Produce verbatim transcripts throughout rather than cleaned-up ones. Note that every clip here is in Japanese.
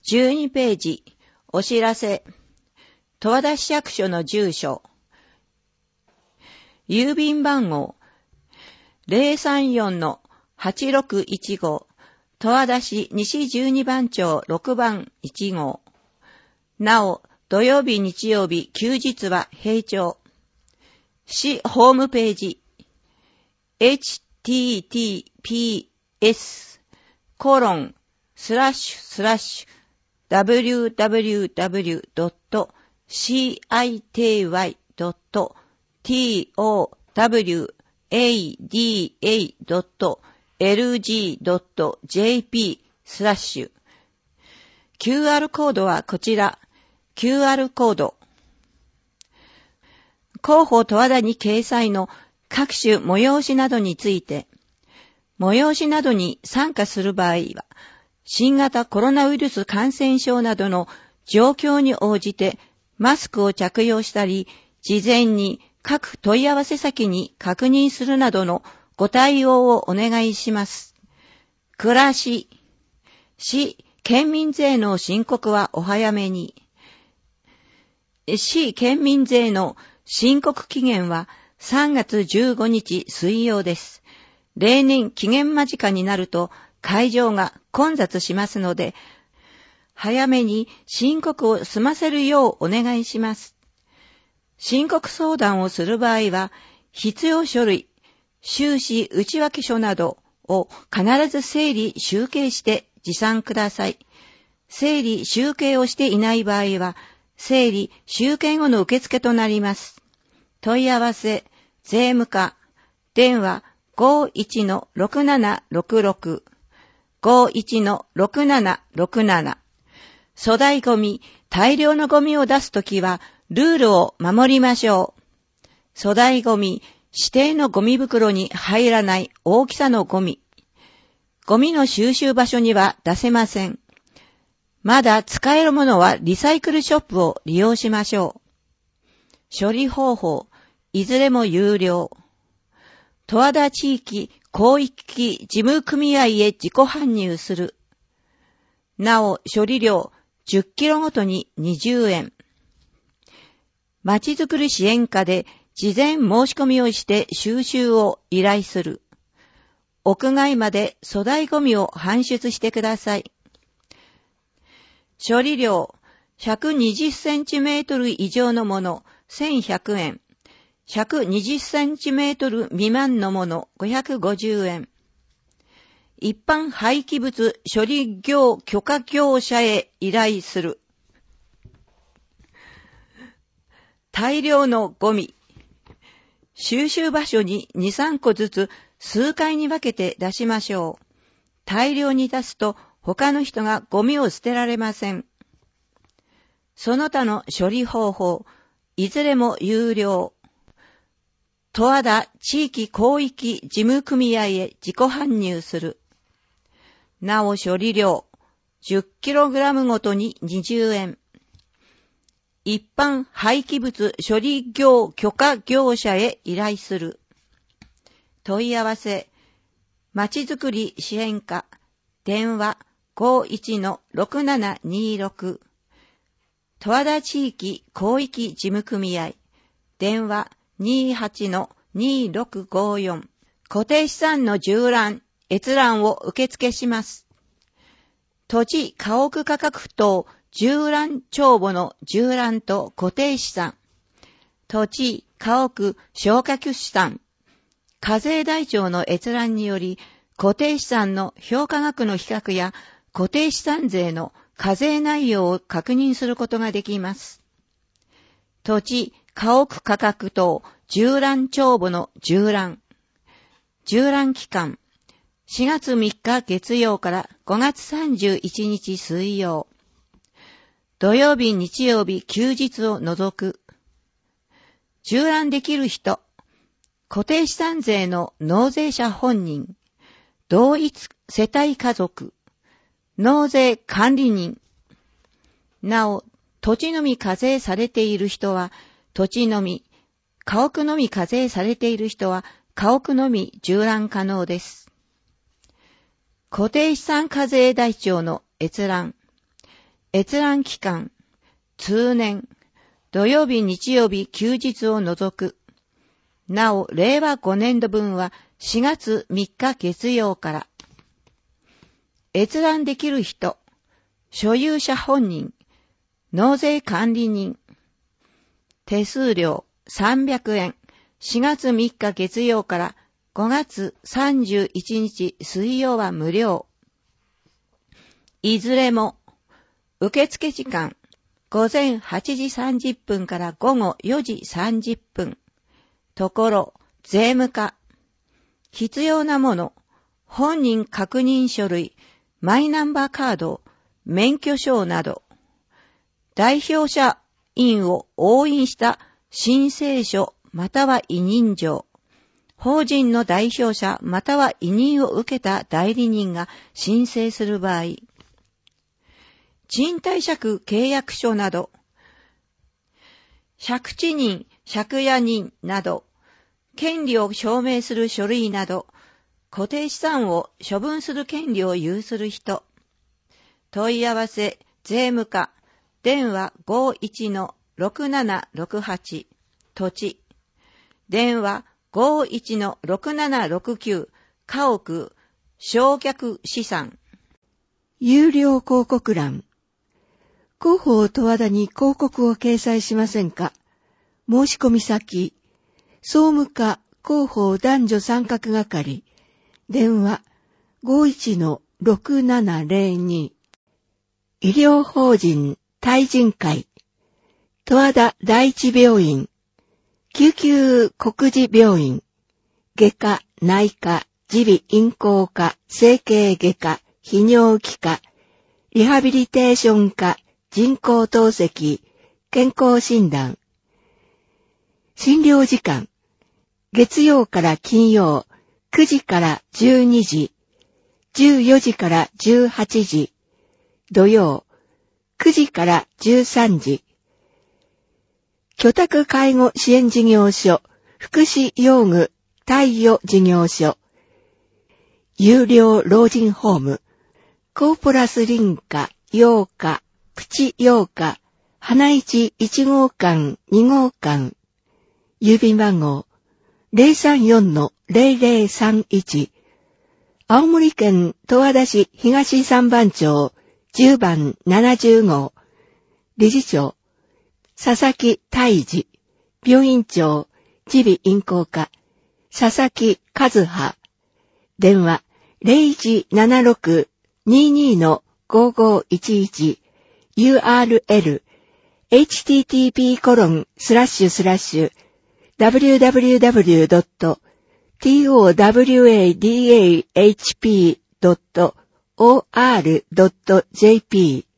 じゅうにページ、お知らせ。十和田市役所の住所。郵便番号 ゼロさんよんのはちろくいちご、十和田市西じゅうにばん町ろくばんいちごう。なお、土曜日日曜日休日は平常。市ホームページ エイチティーティーピーエス コロンスラッシュスラッシュ ダブリューダブリューダブリュードットシーアイティーワイドットトワダドットエルジードットジェーピー スラッシュ キューアール コードはこちら。キューアール コード。広報十和田に掲載の各種催しなどについて、催しなどに参加する場合は、新型コロナウイルス感染症などの状況に応じてマスクを着用したり、事前に各問い合わせ先に確認するなどのご対応をお願いします。暮らし、市、県民税の申告はお早めに。市県民税の申告期限はさんがつじゅうごにち水曜です。例年期限間近になると会場が混雑しますので、早めに申告を済ませるようお願いします。申告相談をする場合は、必要書類、収支内訳書などを必ず整理集計して持参ください。整理集計をしていない場合は、整理集計後の受付となります。問い合わせ、税務課、電話 ごいちのろくななろくろく、ごいちのろくななろくなな。粗大ゴミ、大量のゴミを出すときは、ルールを守りましょう。粗大ゴミ、指定のゴミ袋に入らない大きさのゴミ。ゴミの収集場所には出せません。まだ使えるものはリサイクルショップを利用しましょう。処理方法、いずれも有料。十和田地域広域事務組合へ自己搬入する。なお、処理量じゅっキロごとににじゅうえん。まちづくり支援課で事前申し込みをして収集を依頼する。屋外まで粗大ゴミを搬出してください。処理量ひゃくにじゅっセンチメートル以上のものせんひゃくえん。ひゃくにじゅっセンチメートル未満のものごひゃくごじゅうえん。一般廃棄物処理業許可業者へ依頼する。大量のゴミ。収集場所にに、さんこずつ数回に分けて出しましょう。大量に出すと他の人がゴミを捨てられません。その他の処理方法、いずれも有料。十和田地域広域事務組合へ自己搬入する。なお処理量、じゅっキログラムごとににじゅうえん。一般廃棄物処理業許可業者へ依頼する。問い合わせ、まちづくり支援課、電話ごいちのろくななにろく。十和田地域広域事務組合、電話にはちのにろくごよん。固定資産の縦覧、閲覧を受付します。土地家屋価格等縦覧帳簿の縦覧と固定資産、土地家屋償却資産、課税台帳の閲覧により固定資産の評価額の比較や固定資産税の課税内容を確認することができます。土地家屋価格等縦覧帳簿の縦覧、縦覧期間、しがつみっか月曜からごがつさんじゅういちにち水曜。土曜日、日曜日、休日を除く。縦覧できる人。固定資産税の納税者本人。同一世帯家族。納税管理人。なお、土地のみ課税されている人は、土地のみ、家屋のみ課税されている人は、家屋のみ縦覧可能です。固定資産課税台帳の閲覧。 閲覧期間、通年、土曜日日曜日休日を除く。なお、れいわごねんどぶんはしがつみっか月曜から。閲覧できる人、所有者本人、納税管理人。手数料さんびゃくえん、しがつみっか月曜からごがつさんじゅういちにち水曜は無料。いずれも、受付時間、ごぜんはちじさんじゅっぷんからごごよじさんじゅっぷん。ところ、税務課。必要なもの、本人確認書類、マイナンバーカード、免許証など。代表者員を押印した申請書または委任状。法人の代表者または委任を受けた代理人が申請する場合。賃貸借契約書など。借地人、借家人など。権利を証明する書類など。固定資産を処分する権利を有する人。問い合わせ、税務課。電話 ごいちのろくななろくはち 土地。電話 ごいちのろくななろくきゅう 家屋、償却資産。 有料広告欄。広報十和田に広告を掲載しませんか？申し込み先、総務課広報男女参画係。電話 ごいちのろくななぜろに。医療法人対人会。十和田第一病院。救急告示病院。外科、内科、耳鼻咽喉科、整形外科、泌尿器科、リハビリテーション科、人工透析、健康診断。診療時間。月曜から金曜、くじからじゅうにじ、じゅうよじからじゅうはちじ、土曜、くじからじゅうさんじ。居宅介護支援事業所、福祉用具貸与事業所、有料老人ホーム、コーポラス林家、洋家、プチ洋家、花市いちごうかん、にごうかん、郵便番号 ゼロさんよんのゼロゼロさんいち、青森県十和田市東三番町じゅうばんななじゅうごう、理事長、佐々木大治、病院長、耳鼻咽喉科、佐々木和葉、電話 ゼロいちななろくににのごごいちいち、ユーアールエル、エイチティーティーピーコロンスラッシュスラッシュ、ダブリューダブリューダブリュードットトワダップドットオーアールドットジェーピー。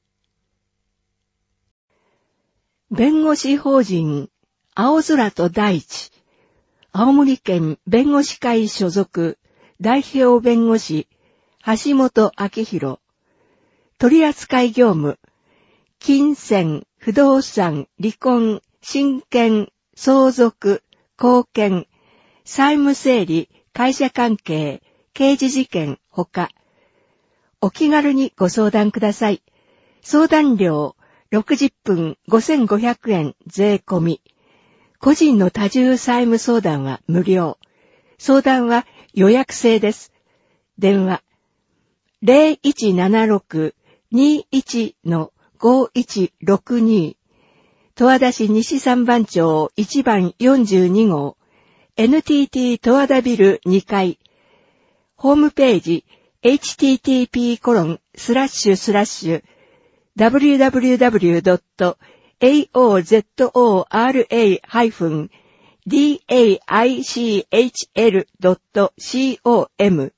弁護士法人青空と大地、青森県弁護士会所属代表弁護士橋本明弘、取扱業務、金銭、不動産、離婚、親権、相続、後見、債務整理、会社関係、刑事事件ほか、お気軽にご相談ください。相談料ろくじゅっぷんごせんごひゃくえん税込み。個人の多重債務相談は無料。相談は予約制です。電話ゼロいちななろくにいちのごいちろくに、十和田市西三番町いちばんよんじゅうにごう、エヌティーティー 十和田ビルにかい、ホームページ エイチティーティーピーコロンスラッシュスラッシュ ダブリューダブリューダブリュードットエーオーゼットオーアールエーハイフンディーエーアイシーエイチエルドットコム